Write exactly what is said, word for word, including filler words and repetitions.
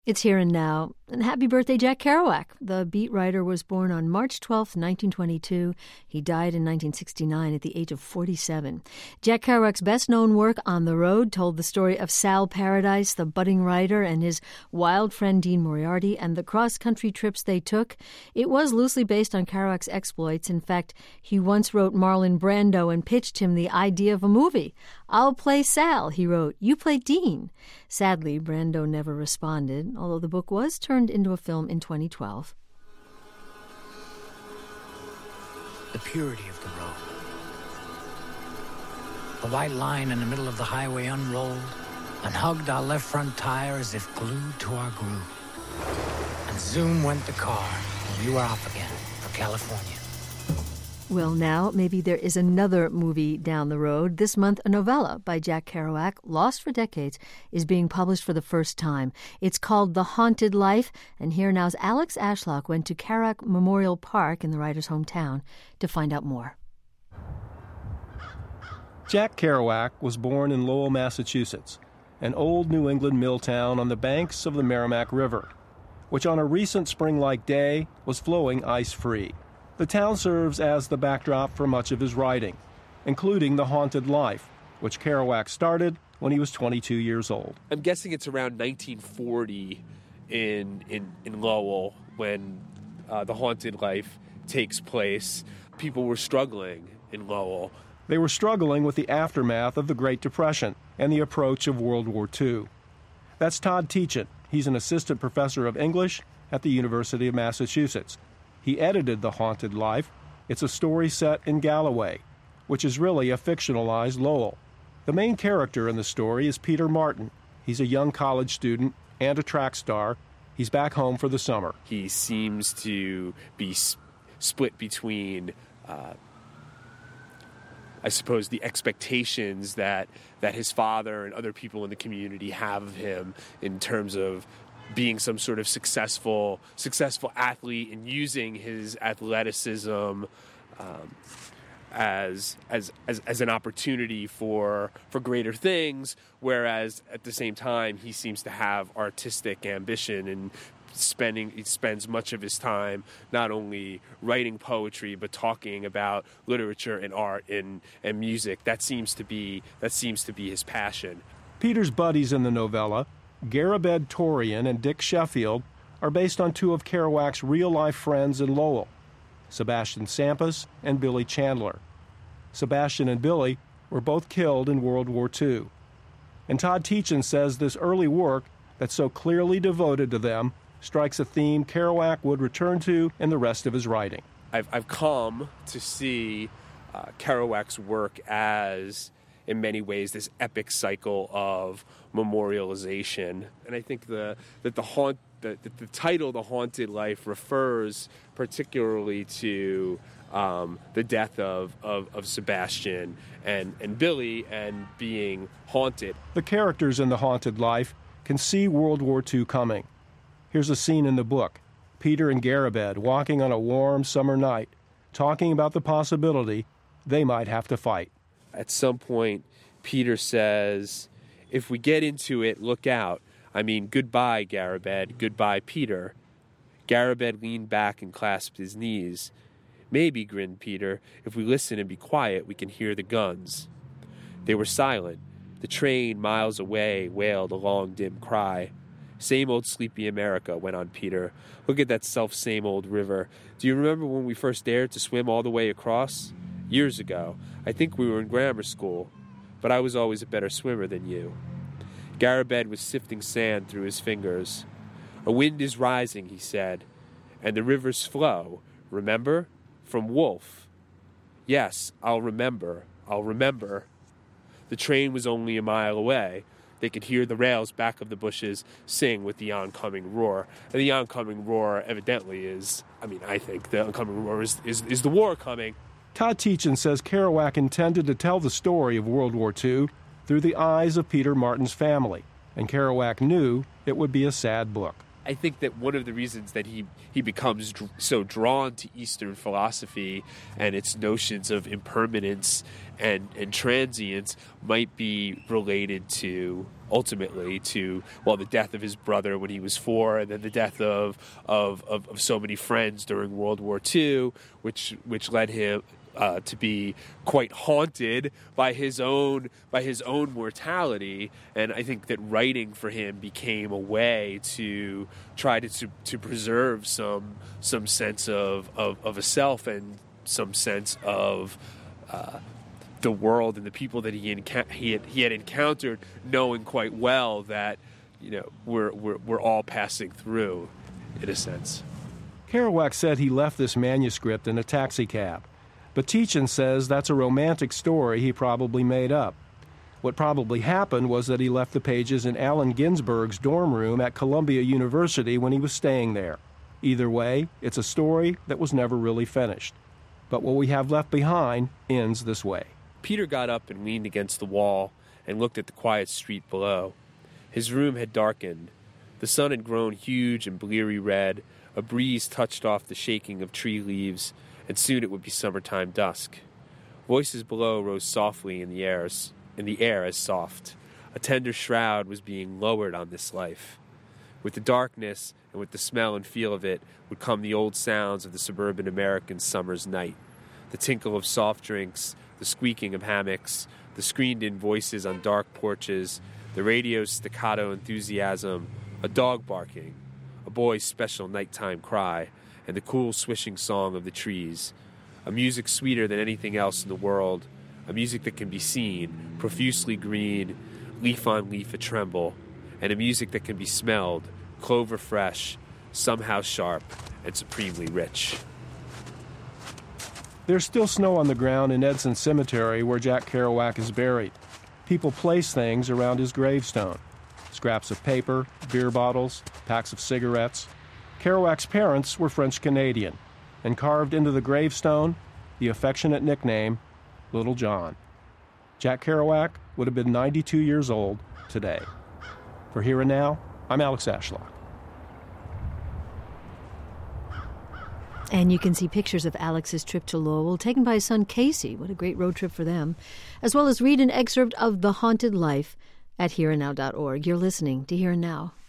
It's Here and Now. And happy birthday, Jack Kerouac. The beat writer was born on March twelfth, nineteen twenty-two. He died in nineteen sixty-nine at the age of forty-seven. Jack Kerouac's best-known work, On the Road, told the story of Sal Paradise, the budding writer, and his wild friend Dean Moriarty, and the cross-country trips they took. It was loosely based on Kerouac's exploits. In fact, he once wrote Marlon Brando and pitched him the idea of a movie. "I'll play Sal," he wrote. "You play Dean." Sadly, Brando never responded, although the book was turned into a film in twenty twelve. The purity of the road. The white line in the middle of the highway unrolled and hugged our left front tire as if glued to our groove. And zoom went the car, and we were off again for California. Well, now, maybe there is another movie down the road. This month, a novella by Jack Kerouac, lost for decades, is being published for the first time. It's called The Haunted Life, and here now's Alex Ashlock went to Kerouac Memorial Park in the writer's hometown to find out more. Jack Kerouac was born in Lowell, Massachusetts, an old New England mill town on the banks of the Merrimack River, which on a recent spring-like day was flowing ice-free. The town serves as the backdrop for much of his writing, including The Haunted Life, which Kerouac started when he was twenty-two years old. I'm guessing it's around nineteen forty in in, in Lowell when uh, The Haunted Life takes place. People were struggling in Lowell. They were struggling with the aftermath of the Great Depression and the approach of World War Two. That's Todd Teachin. He's an assistant professor of English at the University of Massachusetts. He edited The Haunted Life. It's a story set in Galloway, which is really a fictionalized Lowell. The main character in the story is Peter Martin. He's a young college student and a track star. He's back home for the summer. He seems to be sp- split between, uh, I suppose, the expectations that, that his father and other people in the community have of him in terms of being some sort of successful successful athlete and using his athleticism um, as, as as as an opportunity for for greater things, whereas at the same time he seems to have artistic ambition and spending he spends much of his time not only writing poetry but talking about literature and art and and music. That seems to be that seems to be his passion. Peter's buddies in the novella, Garibed Torian and Dick Sheffield, are based on two of Kerouac's real-life friends in Lowell, Sebastian Sampas and Billy Chandler. Sebastian and Billy were both killed in World War Two. And Todd Teachin says this early work that's so clearly devoted to them strikes a theme Kerouac would return to in the rest of his writing. I've, I've come to see uh, Kerouac's work as, in many ways, this epic cycle of memorialization. And I think the that the haunt the, the title The Haunted Life refers particularly to um, the death of, of, of Sebastian and, and Billy and being haunted. The characters in The Haunted Life can see World War Two coming. Here's a scene in the book. Peter and Garibed walking on a warm summer night, talking about the possibility they might have to fight. At some point, Peter says, "If we get into it, look out. I mean, goodbye, Garibed. Goodbye, Peter." Garibed leaned back and clasped his knees. "Maybe," grinned Peter, "if we listen and be quiet, we can hear the guns." They were silent. The train, miles away, wailed a long, dim cry. "Same old sleepy America," went on Peter. "Look at that self-same old river. Do you remember when we first dared to swim all the way across? Years ago. I think we were in grammar school. But I was always a better swimmer than you." Garibed was sifting sand through his fingers. "A wind is rising," he said, "and the rivers flow. Remember? From Wolf." "Yes, I'll remember. I'll remember." The train was only a mile away. They could hear the rails back of the bushes sing with the oncoming roar. And the oncoming roar evidently is, I mean, I think the oncoming roar is, is, is the war coming. Todd Teachin says Kerouac intended to tell the story of World War Two through the eyes of Peter Martin's family, and Kerouac knew it would be a sad book. I think that one of the reasons that he, he becomes dr- so drawn to Eastern philosophy and its notions of impermanence and, and transience might be related to, ultimately, to, well, the death of his brother when he was four, and then the death of of, of, of so many friends during World War Two, which which led him Uh, to be quite haunted by his own by his own mortality. And I think that writing for him became a way to try to to, to preserve some some sense of, of, of a self and some sense of uh, the world and the people that he enca- he had he had encountered, knowing quite well that, you know, we're we're we're all passing through, in a sense. Kerouac said he left this manuscript in a taxicab. But Tietjen says that's a romantic story he probably made up. What probably happened was that he left the pages in Allen Ginsberg's dorm room at Columbia University when he was staying there. Either way, it's a story that was never really finished. But what we have left behind ends this way. Peter got up and leaned against the wall and looked at the quiet street below. His room had darkened. The sun had grown huge and bleary red. A breeze touched off the shaking of tree leaves, and soon it would be summertime dusk. Voices below rose softly in the air, in the air as soft. A tender shroud was being lowered on this life. With the darkness and with the smell and feel of it would come the old sounds of the suburban American summer's night. The tinkle of soft drinks, the squeaking of hammocks, the screened-in voices on dark porches, the radio's staccato enthusiasm, a dog barking, a boy's special nighttime cry, and the cool swishing song of the trees. A music sweeter than anything else in the world, a music that can be seen, profusely green, leaf on leaf a-tremble, and a music that can be smelled, clover fresh, somehow sharp, and supremely rich. There's still snow on the ground in Edson Cemetery where Jack Kerouac is buried. People place things around his gravestone. Scraps of paper, beer bottles, packs of cigarettes. Kerouac's parents were French-Canadian, and carved into the gravestone, the affectionate nickname, Little John. Jack Kerouac would have been ninety-two years old today. For Here and Now, I'm Alex Ashlock. And you can see pictures of Alex's trip to Lowell taken by his son Casey. What a great road trip for them. As well as read an excerpt of The Haunted Life at here and now dot org. You're listening to Here and Now.